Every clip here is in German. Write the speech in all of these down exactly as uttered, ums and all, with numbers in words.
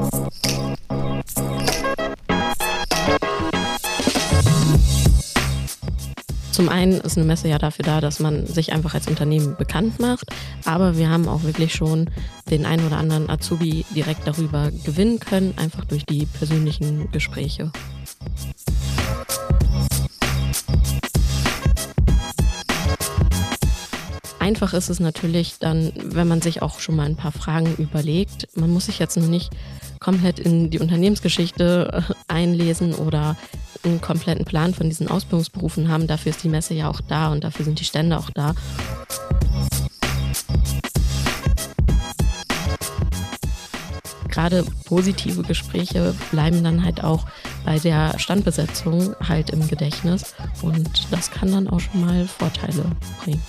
Zum einen ist eine Messe ja dafür da, dass man sich einfach als Unternehmen bekannt macht, aber wir haben auch wirklich schon den einen oder anderen Azubi direkt darüber gewinnen können, einfach durch die persönlichen Gespräche. Einfach ist es natürlich dann, wenn man sich auch schon mal ein paar Fragen überlegt. Man muss sich jetzt noch nicht komplett in die Unternehmensgeschichte einlesen oder einen kompletten Plan von diesen Ausbildungsberufen haben. Dafür ist die Messe ja auch da und dafür sind die Stände auch da. Gerade positive Gespräche bleiben dann halt auch bei der Standbesetzung halt im Gedächtnis und das kann dann auch schon mal Vorteile bringen.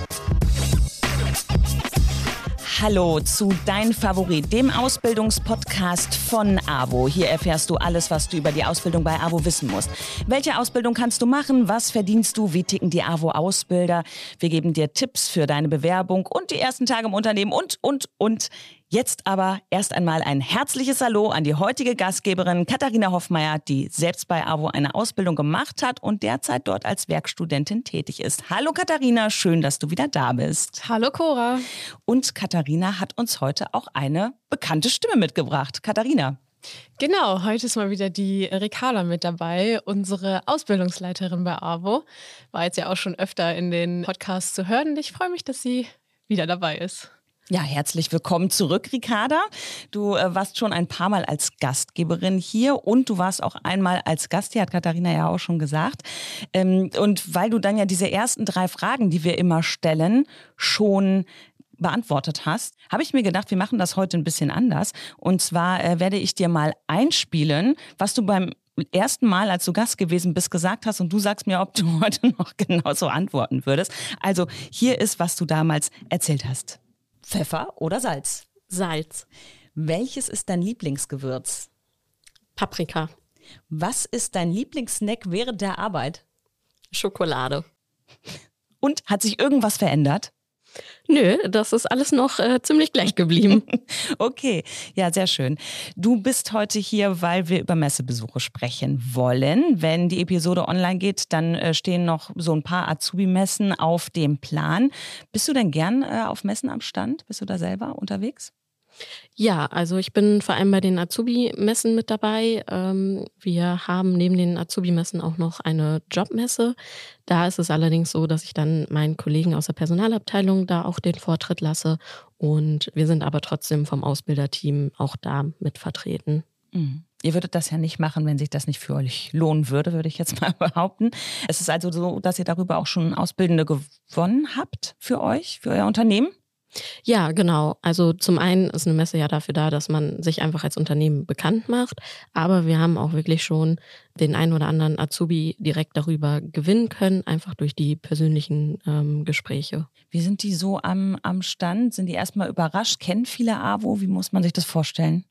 Hallo zu Dein Favorit, dem Ausbildungspodcast von AWO. Hier erfährst du alles, was du über die Ausbildung bei AWO wissen musst. Welche Ausbildung kannst du machen? Was verdienst du? Wie ticken die AWO-Ausbilder? Wir geben dir Tipps für deine Bewerbung und die ersten Tage im Unternehmen und, und, und. Jetzt aber erst einmal ein herzliches Hallo an die heutige Gastgeberin Katharina Hoffmeier, die selbst bei AWO eine Ausbildung gemacht hat und derzeit dort als Werkstudentin tätig ist. Hallo Katharina, schön, dass du wieder da bist. Hallo Cora. Und Katharina hat uns heute auch eine bekannte Stimme mitgebracht. Katharina. Genau, heute ist mal wieder die Ricarda mit dabei, unsere Ausbildungsleiterin bei AWO. War jetzt ja auch schon öfter in den Podcasts zu hören und ich freue mich, dass sie wieder dabei ist. Ja, herzlich willkommen zurück, Ricarda. Du äh, warst schon ein paar Mal als Gastgeberin hier und du warst auch einmal als Gast, hier hat Katharina ja auch schon gesagt. Ähm, und weil du dann ja diese ersten drei Fragen, die wir immer stellen, schon beantwortet hast, habe ich mir gedacht, wir machen das heute ein bisschen anders. Und zwar äh, werde ich dir mal einspielen, was du beim ersten Mal, als du Gast gewesen bist, gesagt hast und du sagst mir, ob du heute noch genauso antworten würdest. Also hier ist, was du damals erzählt hast. Pfeffer oder Salz? Salz. Welches ist dein Lieblingsgewürz? Paprika. Was ist dein Lieblingssnack während der Arbeit? Schokolade. Und hat sich irgendwas verändert? Nö, das ist alles noch äh, ziemlich gleich geblieben. Okay, ja, sehr schön. Du bist heute hier, weil wir über Messebesuche sprechen wollen. Wenn die Episode online geht, dann äh, stehen noch so ein paar Azubi-Messen auf dem Plan. Bist du denn gern äh, auf Messen am Stand? Bist du da selber unterwegs? Ja, also ich bin vor allem bei den Azubi-Messen mit dabei. Ähm, wir haben neben den Azubi-Messen auch noch eine Jobmesse. Da ist es allerdings so, dass ich dann meinen Kollegen aus der Personalabteilung da auch den Vortritt lasse. Und wir sind aber trotzdem vom Ausbilderteam auch da mit vertreten. Mhm. Ihr würdet das ja nicht machen, wenn sich das nicht für euch lohnen würde, würde ich jetzt mal behaupten. Es ist also so, dass ihr darüber auch schon Ausbildende gewonnen habt für euch, für euer Unternehmen? Ja, genau. Also zum einen ist eine Messe ja dafür da, dass man sich einfach als Unternehmen bekannt macht. Aber wir haben auch wirklich schon den einen oder anderen Azubi direkt darüber gewinnen können, einfach durch die persönlichen ähm, Gespräche. Wie sind die so am, am Stand? Sind die erstmal überrascht? Kennen viele AWO? Wie muss man sich das vorstellen?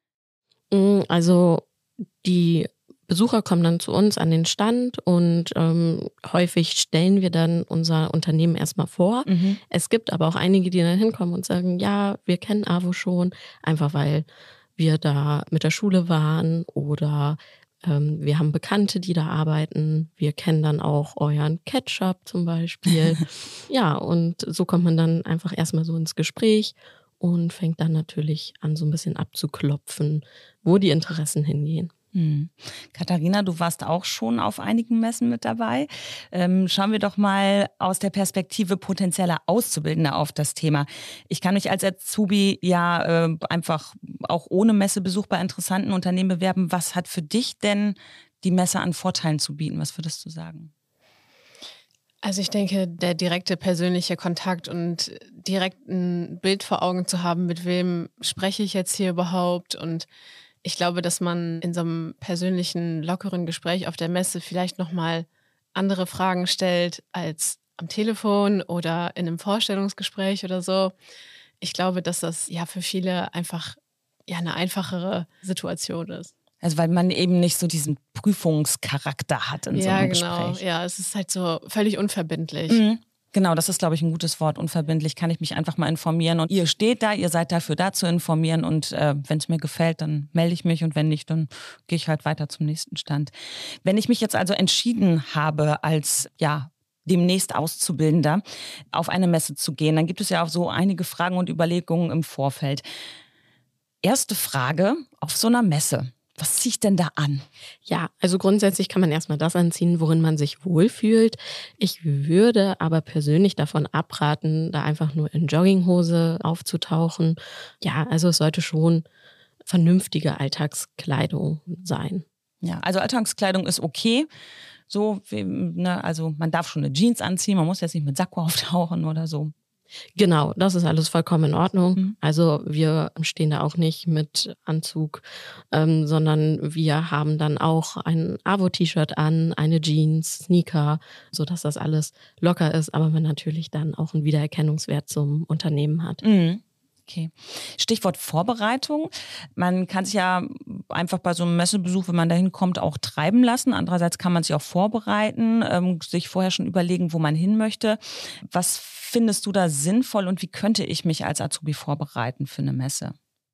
Also die Besucher kommen dann zu uns an den Stand und ähm, häufig stellen wir dann unser Unternehmen erstmal vor. Mhm. Es gibt aber auch einige, die dann hinkommen und sagen, ja, wir kennen AWO schon, einfach weil wir da mit der Schule waren oder ähm, wir haben Bekannte, die da arbeiten. Wir kennen dann auch euren Ketchup zum Beispiel. Ja, und so kommt man dann einfach erstmal so ins Gespräch und fängt dann natürlich an, so ein bisschen abzuklopfen, wo die Interessen hingehen. Hm. Katharina, du warst auch schon auf einigen Messen mit dabei. Ähm, schauen wir doch mal aus der Perspektive potenzieller Auszubildender auf das Thema. Ich kann mich als Azubi ja äh, einfach auch ohne Messebesuch bei interessanten Unternehmen bewerben. Was hat für dich denn die Messe an Vorteilen zu bieten? Was würdest du sagen? Also ich denke, der direkte persönliche Kontakt und direkt ein Bild vor Augen zu haben, mit wem spreche ich jetzt hier überhaupt, und ich glaube, dass man in so einem persönlichen, lockeren Gespräch auf der Messe vielleicht nochmal andere Fragen stellt als am Telefon oder in einem Vorstellungsgespräch oder so. Ich glaube, dass das ja für viele einfach ja eine einfachere Situation ist. Also weil man eben nicht so diesen Prüfungscharakter hat in ja, so einem genau. Gespräch. Ja, es ist halt so völlig unverbindlich. Mhm. Genau, das ist, glaube ich, ein gutes Wort. Unverbindlich kann ich mich einfach mal informieren. Und ihr steht da, ihr seid dafür da zu informieren. Und äh, wenn es mir gefällt, dann melde ich mich. Und wenn nicht, dann gehe ich halt weiter zum nächsten Stand. Wenn ich mich jetzt also entschieden habe, als ja demnächst Auszubildender auf eine Messe zu gehen, dann gibt es ja auch so einige Fragen und Überlegungen im Vorfeld. Erste Frage auf so einer Messe. Was ziehe ich denn da an? Ja, also grundsätzlich kann man erstmal das anziehen, worin man sich wohlfühlt. Ich würde aber persönlich davon abraten, da einfach nur in Jogginghose aufzutauchen. Ja, also es sollte schon vernünftige Alltagskleidung sein. Ja, also Alltagskleidung ist okay. So, wie, ne, also man darf schon eine Jeans anziehen, man muss jetzt nicht mit Sakko auftauchen oder so. Genau, das ist alles vollkommen in Ordnung. Mhm. Also wir stehen da auch nicht mit Anzug, ähm, sondern wir haben dann auch ein AWO-T-Shirt an, eine Jeans, Sneaker, sodass das alles locker ist, aber man natürlich dann auch einen Wiedererkennungswert zum Unternehmen hat. Mhm. Okay. Stichwort Vorbereitung. Man kann sich ja einfach bei so einem Messebesuch, wenn man da hinkommt, auch treiben lassen. Andererseits kann man sich auch vorbereiten, ähm, sich vorher schon überlegen, wo man hin möchte. Was findest du da sinnvoll und wie könnte ich mich als Azubi vorbereiten für eine Messe?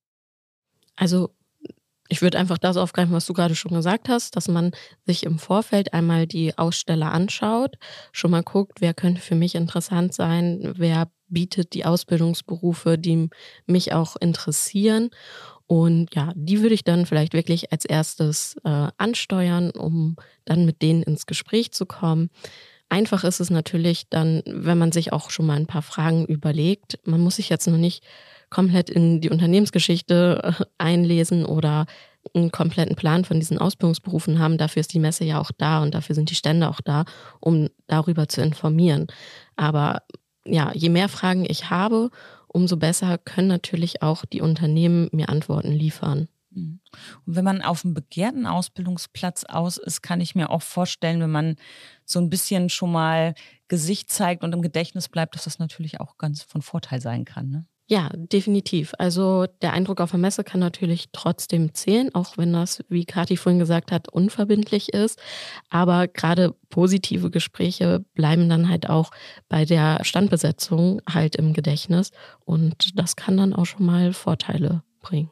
Also ich würde einfach das aufgreifen, was du gerade schon gesagt hast, dass man sich im Vorfeld einmal die Aussteller anschaut, schon mal guckt, wer könnte für mich interessant sein, wer bietet die Ausbildungsberufe, die mich auch interessieren. Und ja, die würde ich dann vielleicht wirklich als erstes äh, ansteuern, um dann mit denen ins Gespräch zu kommen. Einfach ist es natürlich dann, wenn man sich auch schon mal ein paar Fragen überlegt. Man muss sich jetzt noch nicht komplett in die Unternehmensgeschichte einlesen oder einen kompletten Plan von diesen Ausbildungsberufen haben. Dafür ist die Messe ja auch da und dafür sind die Stände auch da, um darüber zu informieren. Aber ja, je mehr Fragen ich habe, umso besser können natürlich auch die Unternehmen mir Antworten liefern. Und wenn man auf einem begehrten Ausbildungsplatz aus ist, kann ich mir auch vorstellen, wenn man so ein bisschen schon mal Gesicht zeigt und im Gedächtnis bleibt, dass das natürlich auch ganz von Vorteil sein kann, ne? Ja, definitiv. Also der Eindruck auf der Messe kann natürlich trotzdem zählen, auch wenn das, wie Kathi vorhin gesagt hat, unverbindlich ist. Aber gerade positive Gespräche bleiben dann halt auch bei der Standbesetzung halt im Gedächtnis. Und das kann dann auch schon mal Vorteile bringen.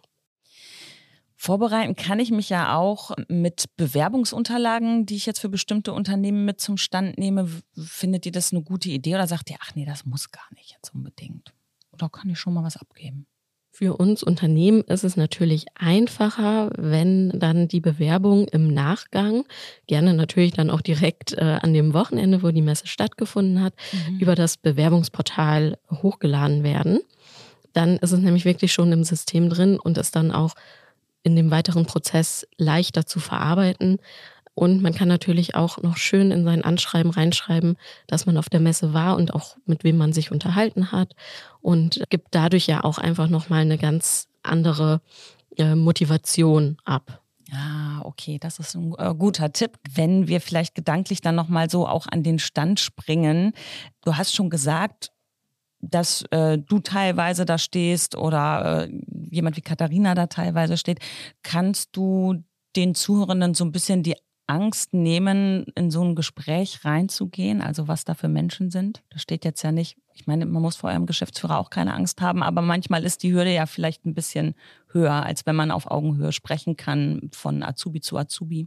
Vorbereiten kann ich mich ja auch mit Bewerbungsunterlagen, die ich jetzt für bestimmte Unternehmen mit zum Stand nehme. Findet ihr das eine gute Idee oder sagt ihr, ach nee, das muss gar nicht jetzt unbedingt? Oder kann ich schon mal was abgeben? Für uns Unternehmen ist es natürlich einfacher, wenn dann die Bewerbung im Nachgang, gerne natürlich dann auch direkt äh, an dem Wochenende, wo die Messe stattgefunden hat, mhm. über das Bewerbungsportal hochgeladen werden. Dann ist es nämlich wirklich schon im System drin und ist dann auch in dem weiteren Prozess leichter zu verarbeiten. Und man kann natürlich auch noch schön in sein Anschreiben reinschreiben, dass man auf der Messe war und auch mit wem man sich unterhalten hat und gibt dadurch ja auch einfach nochmal eine ganz andere äh, Motivation ab. Ah, okay, das ist ein äh, guter Tipp. Wenn wir vielleicht gedanklich dann nochmal so auch an den Stand springen. Du hast schon gesagt, dass äh, du teilweise da stehst oder äh, jemand wie Katharina da teilweise steht. Kannst du den Zuhörenden so ein bisschen die Angst nehmen, in so ein Gespräch reinzugehen, also was da für Menschen sind? Das steht jetzt ja nicht, ich meine, man muss vor eurem Geschäftsführer auch keine Angst haben, aber manchmal ist die Hürde ja vielleicht ein bisschen höher, als wenn man auf Augenhöhe sprechen kann, von Azubi zu Azubi.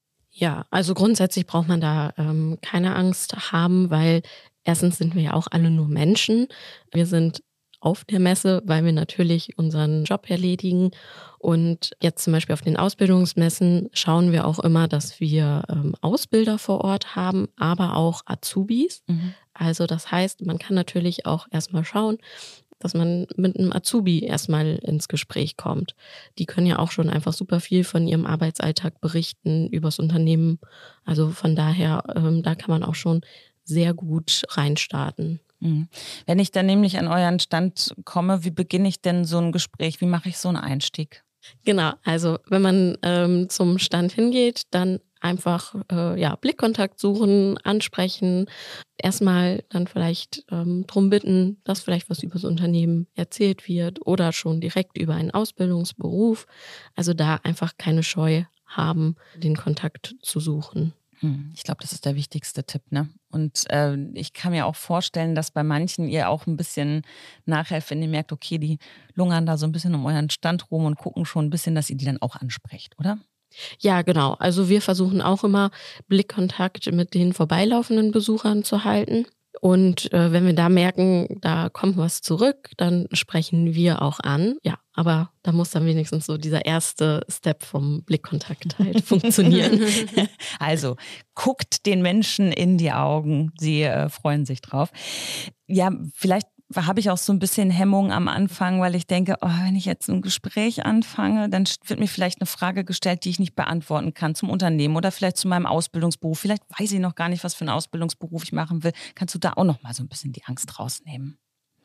Ja, also grundsätzlich braucht man da ähm, keine Angst haben, weil erstens sind wir ja auch alle nur Menschen. Wir sind auf der Messe, weil wir natürlich unseren Job erledigen. Und jetzt zum Beispiel auf den Ausbildungsmessen schauen wir auch immer, dass wir ähm, Ausbilder vor Ort haben, aber auch Azubis. Mhm. Also das heißt, man kann natürlich auch erstmal schauen, dass man mit einem Azubi erstmal ins Gespräch kommt. Die können ja auch schon einfach super viel von ihrem Arbeitsalltag berichten, übers Unternehmen. Also von daher, ähm, da kann man auch schon sehr gut reinstarten. Wenn ich dann nämlich an euren Stand komme, wie beginne ich denn so ein Gespräch? Wie mache ich so einen Einstieg? Genau, also wenn man ähm, zum Stand hingeht, dann einfach äh, ja, Blickkontakt suchen, ansprechen, erstmal dann vielleicht ähm, drum bitten, dass vielleicht was über das Unternehmen erzählt wird oder schon direkt über einen Ausbildungsberuf. Also da einfach keine Scheu haben, den Kontakt zu suchen. Ich glaube, das ist der wichtigste Tipp, ne? Und äh, ich kann mir auch vorstellen, dass bei manchen ihr auch ein bisschen nachhelft, wenn ihr merkt, okay, die lungern da so ein bisschen um euren Stand rum und gucken schon ein bisschen, dass ihr die dann auch ansprecht, oder? Ja, genau. Also wir versuchen auch immer Blickkontakt mit den vorbeilaufenden Besuchern zu halten. Und äh, wenn wir da merken, da kommt was zurück, dann sprechen wir auch an. Ja, aber da muss dann wenigstens so dieser erste Step vom Blickkontakt halt funktionieren. Also guckt den Menschen in die Augen, sie äh, freuen sich drauf. Ja, vielleicht habe ich auch so ein bisschen Hemmung am Anfang, weil ich denke, oh, wenn ich jetzt ein Gespräch anfange, dann wird mir vielleicht eine Frage gestellt, die ich nicht beantworten kann zum Unternehmen oder vielleicht zu meinem Ausbildungsberuf. Vielleicht weiß ich noch gar nicht, was für einen Ausbildungsberuf ich machen will. Kannst du da auch noch mal so ein bisschen die Angst rausnehmen?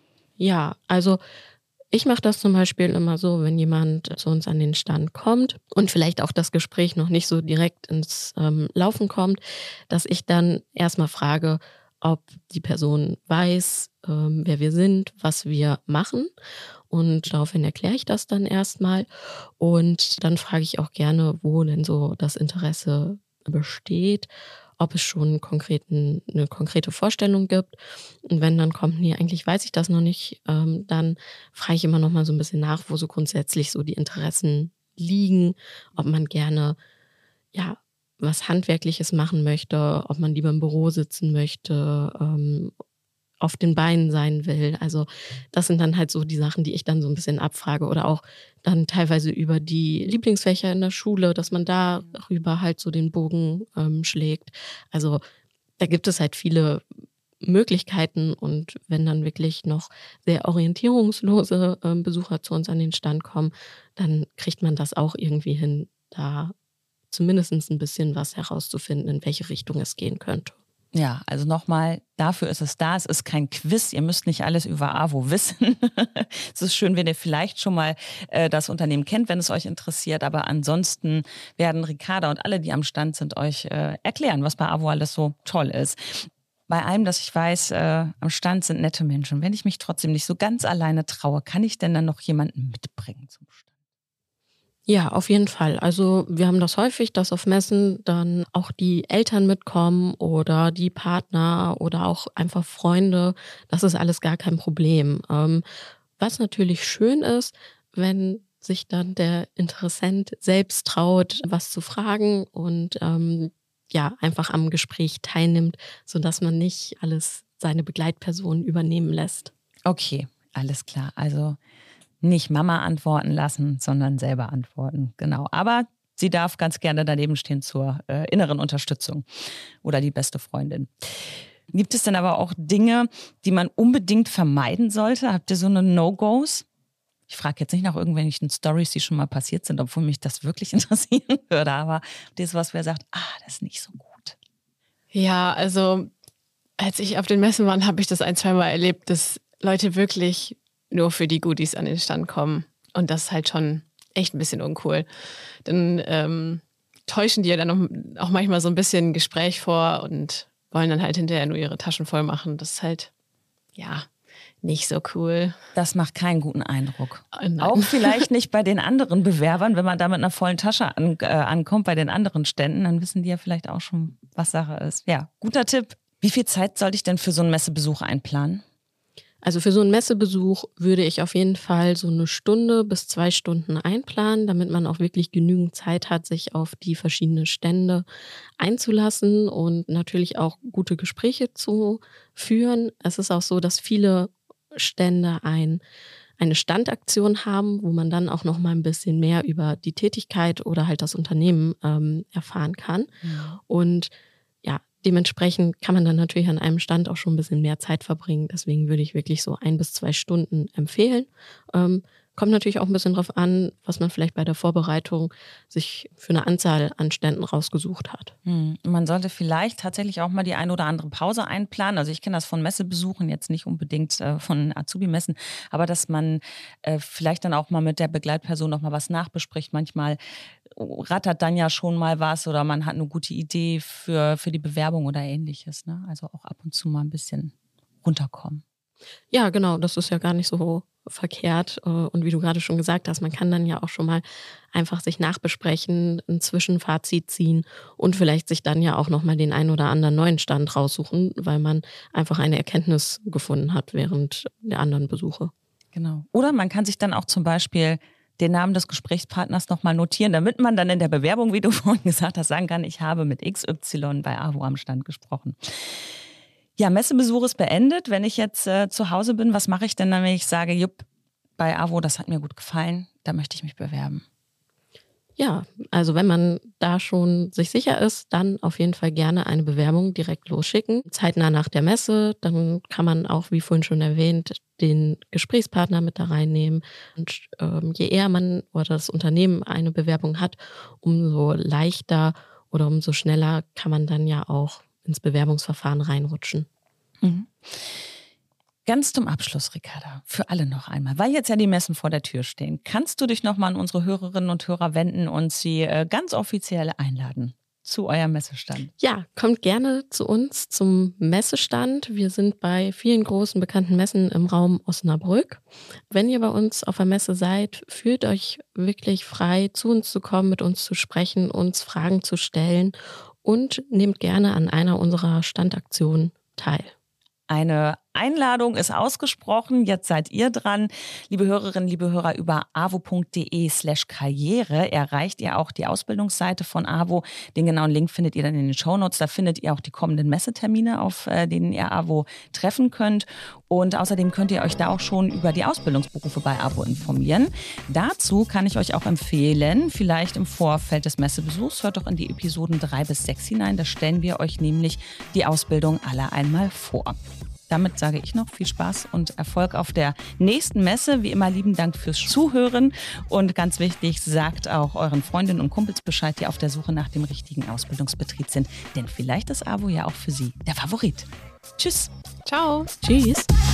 Ja, also ich mache das zum Beispiel immer so, wenn jemand zu uns an den Stand kommt und vielleicht auch das Gespräch noch nicht so direkt ins ähm, Laufen kommt, dass ich dann erstmal frage, ob die Person weiß, ähm, wer wir sind, was wir machen. Und daraufhin erkläre ich das dann erstmal. Und dann frage ich auch gerne, wo denn so das Interesse besteht, ob es schon einen konkreten, eine konkrete Vorstellung gibt. Und wenn dann kommt, nee, eigentlich weiß ich das noch nicht, ähm, dann frage ich immer noch mal so ein bisschen nach, wo so grundsätzlich so die Interessen liegen, ob man gerne, ja, was Handwerkliches machen möchte, ob man lieber im Büro sitzen möchte, ähm, auf den Beinen sein will. Also das sind dann halt so die Sachen, die ich dann so ein bisschen abfrage oder auch dann teilweise über die Lieblingsfächer in der Schule, dass man darüber halt so den Bogen ähm, schlägt. Also da gibt es halt viele Möglichkeiten und wenn dann wirklich noch sehr orientierungslose ähm, Besucher zu uns an den Stand kommen, dann kriegt man das auch irgendwie hin, da zumindest ein bisschen was herauszufinden, in welche Richtung es gehen könnte. Ja, also nochmal, dafür ist es da. Es ist kein Quiz. Ihr müsst nicht alles über A W O wissen. Es ist schön, wenn ihr vielleicht schon mal äh, das Unternehmen kennt, wenn es euch interessiert. Aber ansonsten werden Ricarda und alle, die am Stand sind, euch äh, erklären, was bei A W O alles so toll ist. Bei allem, dass ich weiß, äh, am Stand sind nette Menschen. Wenn ich mich trotzdem nicht so ganz alleine traue, kann ich denn dann noch jemanden mitbringen zum Stand? Ja, auf jeden Fall. Also wir haben das häufig, dass auf Messen dann auch die Eltern mitkommen oder die Partner oder auch einfach Freunde. Das ist alles gar kein Problem. Ähm, was natürlich schön ist, wenn sich dann der Interessent selbst traut, was zu fragen und ähm, ja, einfach am Gespräch teilnimmt, sodass man nicht alles seine Begleitperson übernehmen lässt. Okay, alles klar. Also nicht Mama antworten lassen, sondern selber antworten. Genau. Aber sie darf ganz gerne daneben stehen zur äh, inneren Unterstützung oder die beste Freundin. Gibt es denn aber auch Dinge, die man unbedingt vermeiden sollte? Habt ihr so eine No-Gos? Ich frage jetzt nicht nach irgendwelchen Storys, die schon mal passiert sind, obwohl mich das wirklich interessieren würde. Aber das ist was, wer sagt, ah, das ist nicht so gut. Ja, also als ich auf den Messen war, habe ich das ein, zwei Mal erlebt, dass Leute wirklich nur für die Goodies an den Stand kommen. Und das ist halt schon echt ein bisschen uncool. Dann ähm, täuschen die ja dann auch manchmal so ein bisschen Gespräch vor und wollen dann halt hinterher nur ihre Taschen voll machen. Das ist halt, ja, nicht so cool. Das macht keinen guten Eindruck. Oh, nein. Auch vielleicht nicht bei den anderen Bewerbern, wenn man da mit einer vollen Tasche an, äh, ankommt bei den anderen Ständen, dann wissen die ja vielleicht auch schon, was Sache ist. Ja, guter Tipp. Wie viel Zeit sollte ich denn für so einen Messebesuch einplanen? Also für so einen Messebesuch würde ich auf jeden Fall so eine Stunde bis zwei Stunden einplanen, damit man auch wirklich genügend Zeit hat, sich auf die verschiedenen Stände einzulassen und natürlich auch gute Gespräche zu führen. Es ist auch so, dass viele Stände ein, eine Standaktion haben, wo man dann auch noch mal ein bisschen mehr über die Tätigkeit oder halt das Unternehmen ähm, erfahren kann. Mhm. Und ja, dementsprechend kann man dann natürlich an einem Stand auch schon ein bisschen mehr Zeit verbringen. Deswegen würde ich wirklich so ein bis zwei Stunden empfehlen. Ähm, kommt natürlich auch ein bisschen drauf an, was man vielleicht bei der Vorbereitung sich für eine Anzahl an Ständen rausgesucht hat. Hm. Man sollte vielleicht tatsächlich auch mal die eine oder andere Pause einplanen. Also ich kenne das von Messebesuchen, jetzt nicht unbedingt äh, von Azubi-Messen, aber dass man äh, vielleicht dann auch mal mit der Begleitperson noch mal was nachbespricht. Manchmal rattert dann ja schon mal was oder man hat eine gute Idee für, für die Bewerbung oder ähnliches. Ne? Also auch ab und zu mal ein bisschen runterkommen. Ja, genau, das ist ja gar nicht so verkehrt. Und wie du gerade schon gesagt hast, man kann dann ja auch schon mal einfach sich nachbesprechen, ein Zwischenfazit ziehen und vielleicht sich dann ja auch nochmal den einen oder anderen neuen Stand raussuchen, weil man einfach eine Erkenntnis gefunden hat während der anderen Besuche. Genau. Oder man kann sich dann auch zum Beispiel den Namen des Gesprächspartners nochmal notieren, damit man dann in der Bewerbung, wie du vorhin gesagt hast, sagen kann, ich habe mit X Y bei AWO am Stand gesprochen. Ja, Messebesuch ist beendet. Wenn ich jetzt äh, zu Hause bin, was mache ich denn dann, wenn ich sage, jupp, bei AWO, das hat mir gut gefallen, da möchte ich mich bewerben? Ja, also wenn man da schon sich sicher ist, dann auf jeden Fall gerne eine Bewerbung direkt losschicken. Zeitnah nach der Messe, dann kann man auch, wie vorhin schon erwähnt, den Gesprächspartner mit da reinnehmen. Und ähm, je eher man oder das Unternehmen eine Bewerbung hat, umso leichter oder umso schneller kann man dann ja auch ins Bewerbungsverfahren reinrutschen. Mhm. Ganz zum Abschluss, Ricarda, für alle noch einmal, weil jetzt ja die Messen vor der Tür stehen, kannst du dich nochmal an unsere Hörerinnen und Hörer wenden und sie äh, ganz offiziell einladen zu eurem Messestand? Ja, kommt gerne zu uns zum Messestand. Wir sind bei vielen großen bekannten Messen im Raum Osnabrück. Wenn ihr bei uns auf der Messe seid, fühlt euch wirklich frei, zu uns zu kommen, mit uns zu sprechen, uns Fragen zu stellen und nehmt gerne an einer unserer Standaktionen teil. Eine Einladung ist ausgesprochen, jetzt seid ihr dran. Liebe Hörerinnen, liebe Hörer, über awo.de slash karriere erreicht ihr auch die Ausbildungsseite von AWO. Den genauen Link findet ihr dann in den Shownotes. Da findet ihr auch die kommenden Messetermine, auf denen ihr AWO treffen könnt. Und außerdem könnt ihr euch da auch schon über die Ausbildungsberufe bei AWO informieren. Dazu kann ich euch auch empfehlen, vielleicht im Vorfeld des Messebesuchs, hört doch in die Episoden drei bis sechs hinein. Da stellen wir euch nämlich die Ausbildung alle einmal vor. Damit sage ich noch viel Spaß und Erfolg auf der nächsten Messe. Wie immer lieben Dank fürs Zuhören und ganz wichtig, sagt auch euren Freundinnen und Kumpels Bescheid, die auf der Suche nach dem richtigen Ausbildungsbetrieb sind. Denn vielleicht ist AWO ja auch für sie der Favorit. Tschüss. Ciao. Tschüss.